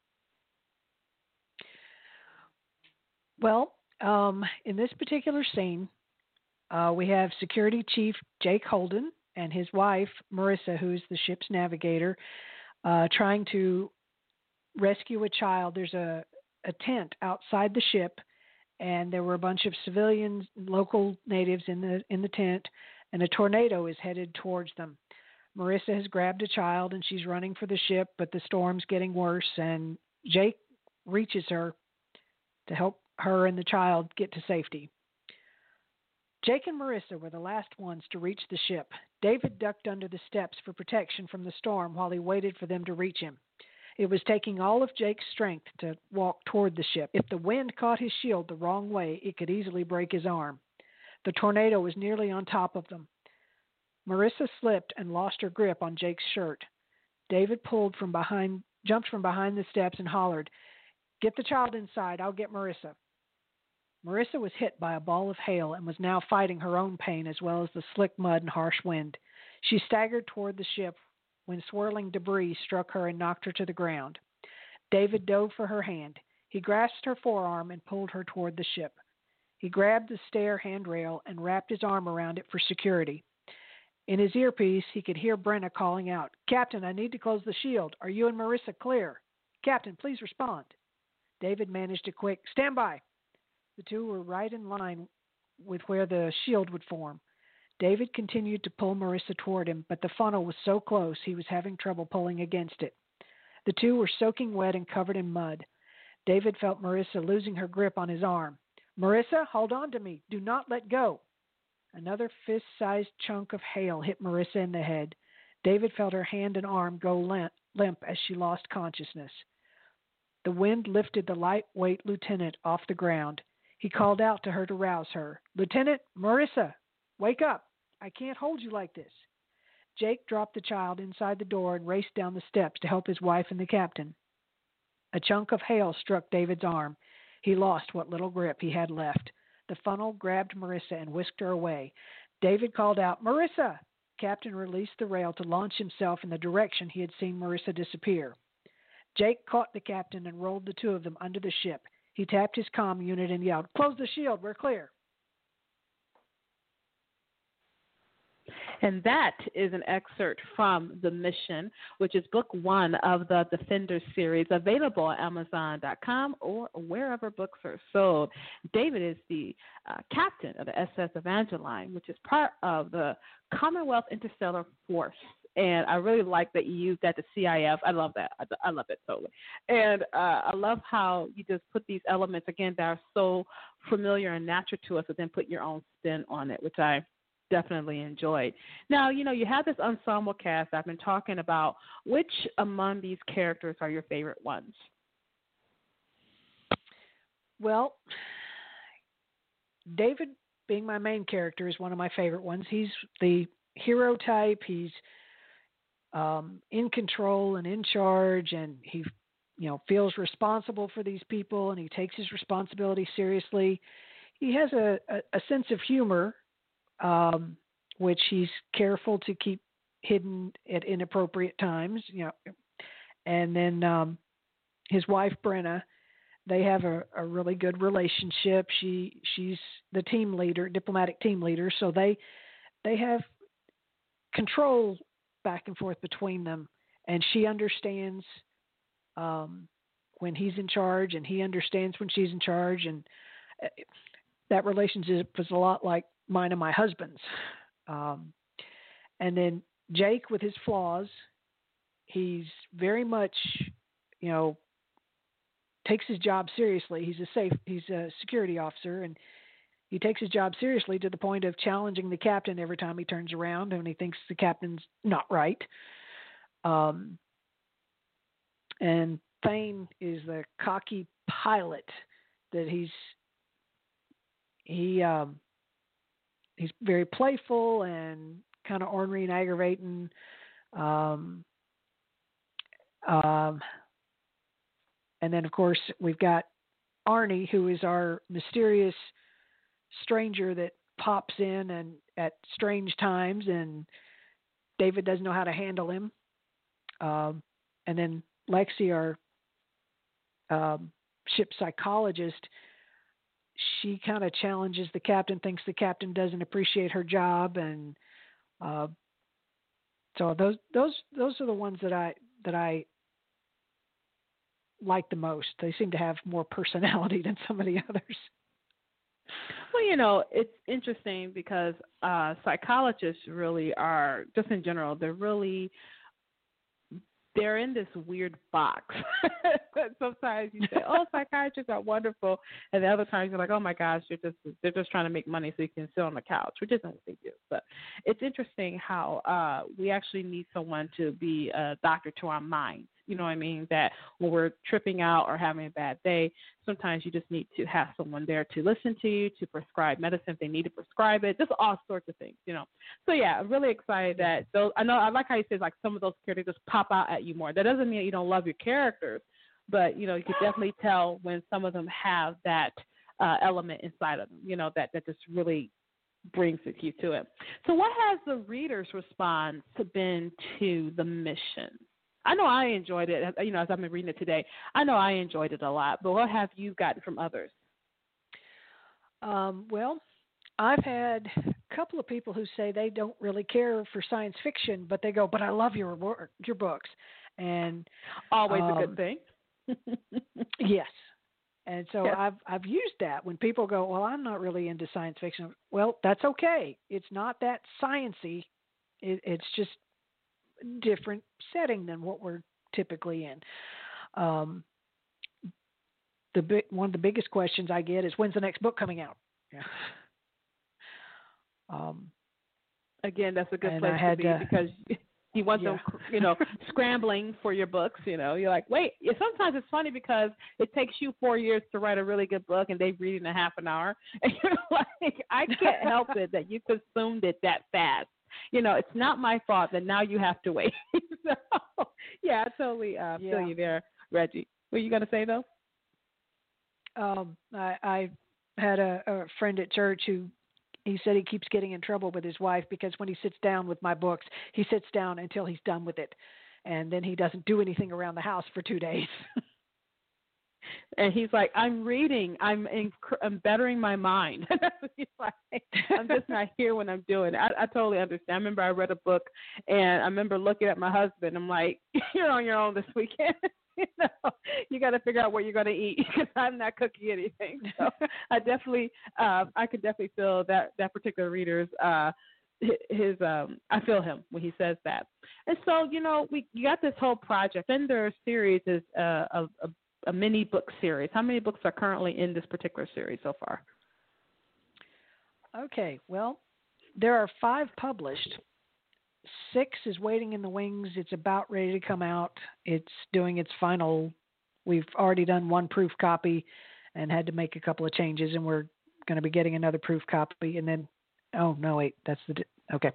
[SPEAKER 5] Well, in this particular scene, we have Security Chief Jake Holden and his wife, Marissa, who is the ship's navigator, trying to rescue a child. There's a tent outside the ship, and there were a bunch of civilians, local natives in the tent, and a tornado is headed towards them. Marissa has grabbed a child, and she's running for the ship, but the storm's getting worse, and Jake reaches her to help her and the child get to safety. Jake and Marissa were the last ones to reach the ship. David ducked under the steps for protection from the storm while he waited for them to reach him. It was taking all of Jake's strength to walk toward the ship. If the wind caught his shield the wrong way, it could easily break his arm. The tornado was nearly on top of them. Marissa slipped and lost her grip on Jake's shirt. David jumped from behind the steps and hollered, "Get the child inside, I'll get Marissa." Marissa was hit by a ball of hail and was now fighting her own pain as well as the slick mud and harsh wind. She staggered toward the ship when swirling debris struck her and knocked her to the ground. David dove for her hand. He grasped her forearm and pulled her toward the ship. He grabbed the stair handrail and wrapped his arm around it for security. In his earpiece, he could hear Brenna calling out, "Captain, I need to close the shield. Are you and Marissa clear? Captain, please respond." David managed a quick, "Stand by." The two were right in line with where the shield would form. David continued to pull Marissa toward him, but the funnel was so close he was having trouble pulling against it. The two were soaking wet and covered in mud. David felt Marissa losing her grip on his arm. "Marissa, hold on to me. Do not let go." Another fist-sized chunk of hail hit Marissa in the head. David felt her hand and arm go limp as she lost consciousness. The wind lifted the lightweight lieutenant off the ground. He called out to her to rouse her. "Lieutenant, Marissa, wake up. I can't hold you like this." Jake dropped the child inside the door and raced down the steps to help his wife and the captain. A chunk of hail struck David's arm. He lost what little grip he had left. The funnel grabbed Marissa and whisked her away. David called out, "Marissa!" Captain released the rail to launch himself in the direction he had seen Marissa disappear. Jake caught the captain and rolled the two of them under the ship. He tapped his comm unit and yelled, "Close the shield, we're clear."
[SPEAKER 1] And that is an excerpt from The Mission, which is book one of the Defender series, available on Amazon.com or wherever books are sold. David is the captain of the SS Evangeline, which is part of the Commonwealth Interstellar Force. And I really like that you used that, the CIF. I love that. I love it totally. And I love how you just put these elements, again, that are so familiar and natural to us, but then put your own spin on it, which I definitely enjoyed. Now, you have this ensemble cast I've been talking about. Which among these characters are your favorite ones?
[SPEAKER 5] Well, David, being my main character, is one of my favorite ones. He's the hero type. He's in control and in charge, and he feels responsible for these people, and he takes his responsibility seriously. He has a sense of humor, which he's careful to keep hidden at inappropriate times. And then his wife Brenna, they have a really good relationship. She's the team leader, diplomatic team leader, so they have control back and forth between them, and she understands when he's in charge, and he understands when she's in charge, and that relationship is a lot like mine and my husband's. And then Jake, with his flaws, he's very much, takes his job seriously. He's a security officer, and he takes his job seriously to the point of challenging the captain every time he turns around when he thinks the captain's not right. And Thane is the cocky pilot that he's very playful and kind of ornery and aggravating, And then, of course, we've got Arnie, who is our mysterious stranger that pops in and at strange times, and David doesn't know how to handle him. And then Lexi, our ship psychologist, she kind of challenges the captain, thinks the captain doesn't appreciate her job, and so those are the ones that I like the most. They seem to have more personality than some of the others.
[SPEAKER 1] Well, it's interesting because psychologists really are, just in general, they're in this weird box. Sometimes you say, "Oh, psychiatrists are wonderful," and the other times you're like, "Oh my gosh, they're just trying to make money so you can sit on the couch," which isn't what they do. But it's interesting how we actually need someone to be a doctor to our minds. You know what I mean? That when we're tripping out or having a bad day, sometimes you just need to have someone there to listen to you, to prescribe medicine if they need to prescribe it, just all sorts of things, So, yeah, I'm really excited that those. I like how you said, like, some of those characters just pop out at you more. That doesn't mean you don't love your characters, but, you can definitely tell when some of them have that element inside of them, that just really brings you to it. So what has the reader's response been to the mission? I know I enjoyed it, as I've been reading it today. I know I enjoyed it a lot, but what have you gotten from others?
[SPEAKER 5] Well, I've had a couple of people who say they don't really care for science fiction, but they go, "But I love your books," and
[SPEAKER 1] always a good thing.
[SPEAKER 5] Yes, and so
[SPEAKER 1] yes.
[SPEAKER 5] I've used that when people go, "Well, I'm not really into science fiction." Well, that's okay. It's not that sciencey. It's just different setting than what we're typically in. One of the biggest questions I get is, when's the next book coming out? Yeah.
[SPEAKER 1] Again, that's a good place to be because you want them, scrambling for your books. You're like, wait. Sometimes it's funny because it takes you 4 years to write a really good book, and they read it in a half an hour, and you're like, I can't help it that you consumed it that fast. It's not my fault that now you have to wait. So, yeah, I totally feel you there, Reggie. What are you going to say, though?
[SPEAKER 5] I had a friend at church who he said he keeps getting in trouble with his wife because when he sits down with my books, he sits down until he's done with it. And then he doesn't do anything around the house for 2 days.
[SPEAKER 1] And he's like, I'm reading. I'm bettering my mind. He's like, I'm just not here when I'm doing it. I totally understand. I remember I read a book, and I remember looking at my husband. I'm like, you're on your own this weekend. You got to figure out what you're going to eat because I'm not cooking anything. So I could definitely feel that particular reader's his I feel him when he says that. And so, you got this whole project, and their series is a mini book series. How many books are currently in this particular series so far?
[SPEAKER 5] Okay, well, there are 5 published. 6 is waiting in the wings. It's about ready to come out. It's doing its final. We've already done 1 proof copy and had to make a couple of changes, and we're going to be getting another proof copy. And then, okay.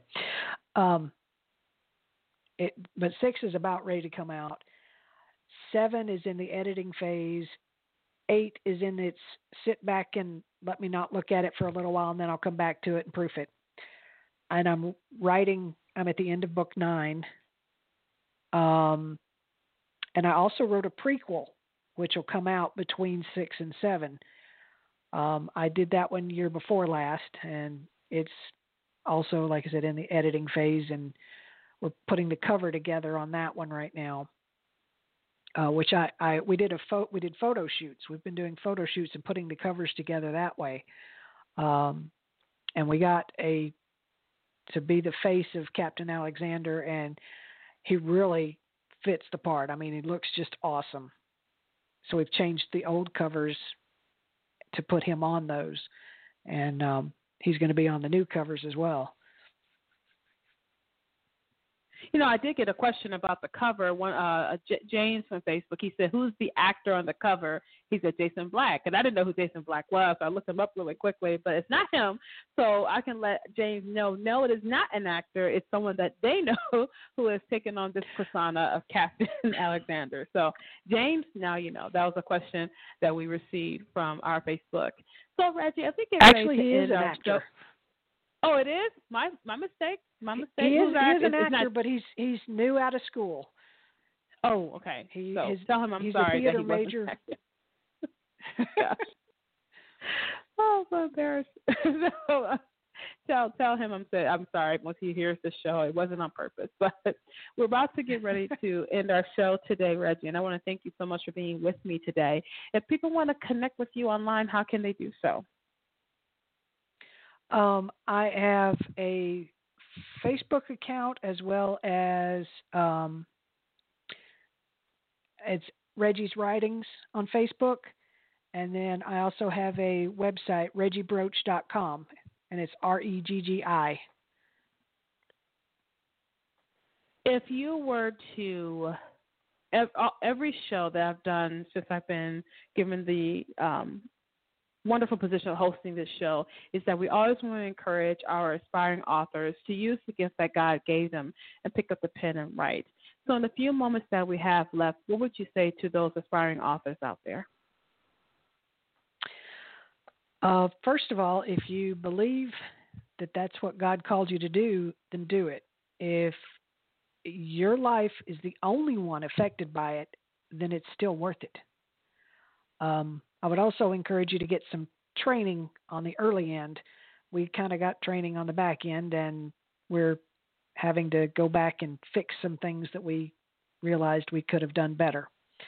[SPEAKER 5] But 6 is about ready to come out. 7 is in the editing phase. 8 is in its sit back and let me not look at it for a little while, and then I'll come back to it and proof it. And I'm at the end of book 9. And I also wrote a prequel, which will come out between 6 and 7. I did that one year before last, and it's also, like I said, in the editing phase, and we're putting the cover together on that one right now. Which we did photo shoots. We've been doing photo shoots and putting the covers together that way. And we got to be the face of Captain Alexander, and he really fits the part. I mean, he looks just awesome. So we've changed the old covers to put him on those, and he's going to be on the new covers as well.
[SPEAKER 1] I did get a question about the cover. James from Facebook, he said, who's the actor on the cover? He said Jason Black. And I didn't know who Jason Black was, so I looked him up really quickly, but it's not him. So I can let James know, no, it is not an actor. It's someone that they know who has taken on this persona of Captain Alexander. So, James, now you know. That was a question that we received from our Facebook. So, Reggie, I think it's
[SPEAKER 5] actually he is an actor.
[SPEAKER 1] Show. Oh, it is? My mistake. My mistake.
[SPEAKER 5] He is an actor, but he's new out of school.
[SPEAKER 1] Oh, okay. Tell him I'm sorry that he
[SPEAKER 5] major.
[SPEAKER 1] Wasn't Gosh. Oh, I'm so embarrassed. So, tell him I'm sorry once he hears the show. It wasn't on purpose, but we're about to get ready to end our show today, Reggie, and I want to thank you so much for being with me today. If people want to connect with you online, how can they do so?
[SPEAKER 5] I have a Facebook account as well as it's Reggie's Writings on Facebook, and then I also have a website, reggiebroach.com, and it's REGGI.
[SPEAKER 1] If you were to every show that I've done since I've been given the wonderful position of hosting this show is that we always want to encourage our aspiring authors to use the gift that God gave them and pick up the pen and write. So in the few moments that we have left, what would you say to those aspiring authors out there?
[SPEAKER 5] First of all, if you believe that that's what God called you to do, then do it. If your life is the only one affected by it, then it's still worth it. I would also encourage you to get some training on the early end. We kind of got training on the back end, and we're having to go back and fix some things that we realized we could have done better.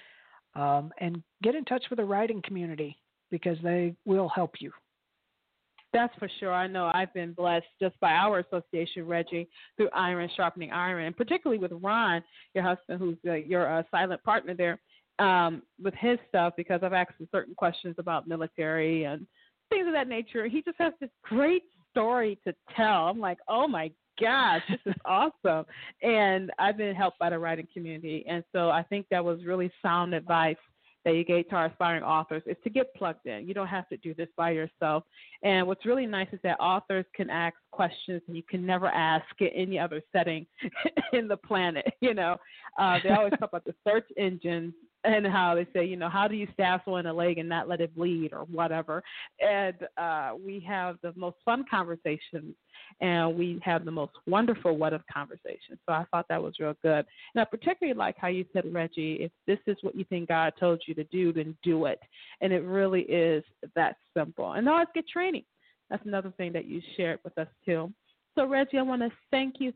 [SPEAKER 5] And get in touch with the writing community because they will help you.
[SPEAKER 1] That's for sure. I know I've been blessed just by our association, Reggie, through Iron Sharpening Iron, and particularly with Ron, your husband, who's your silent partner there. With his stuff, because I've asked him certain questions about military and things of that nature. He just has this great story to tell. I'm like, oh my gosh, this is awesome. And I've been helped by the writing community. And so I think that was really sound advice that you gave to our aspiring authors is to get plugged in. You don't have to do this by yourself. And what's really nice is that authors can ask questions and you can never ask in any other setting in the planet. They always talk about the search engines and how they say, how do you stab someone in the leg and not let it bleed or whatever. And we have the most fun conversations and we have the most wonderful what-if conversations. So I thought that was real good. And I particularly like how you said, Reggie, if this is what you think God told you to do, then do it. And it really is that simple. And always get training. That's another thing that you shared with us, too. So, Reggie, I want to thank you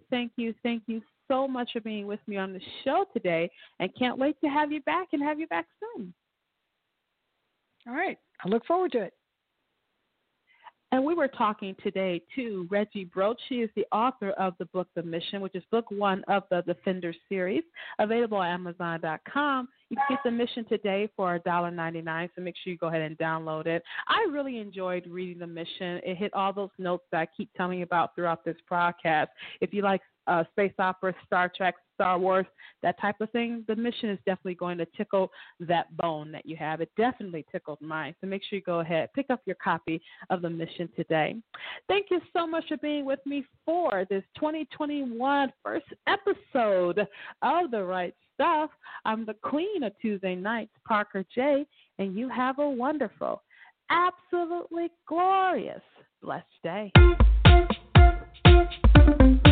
[SPEAKER 1] so much for being with me on the show today, and can't wait to have you back soon.
[SPEAKER 5] All right. I look forward to it.
[SPEAKER 1] And we were talking today to Reggie Broach. She is the author of the book, The Mission, which is book 1 of the Defender series, available at Amazon.com. You can get The Mission today for $1.99, so make sure you go ahead and download it. I really enjoyed reading The Mission. It hit all those notes that I keep telling you about throughout this broadcast. If you like space opera, Star Trek, Star Wars, that type of thing, The Mission is definitely going to tickle that bone that you have. It definitely tickled mine. So make sure you go ahead, pick up your copy of The Mission today. Thank you so much for being with me for this 2021 first episode of The Right Stuff. I'm the queen of Tuesday nights, Parker J., and you have a wonderful, absolutely glorious, blessed day.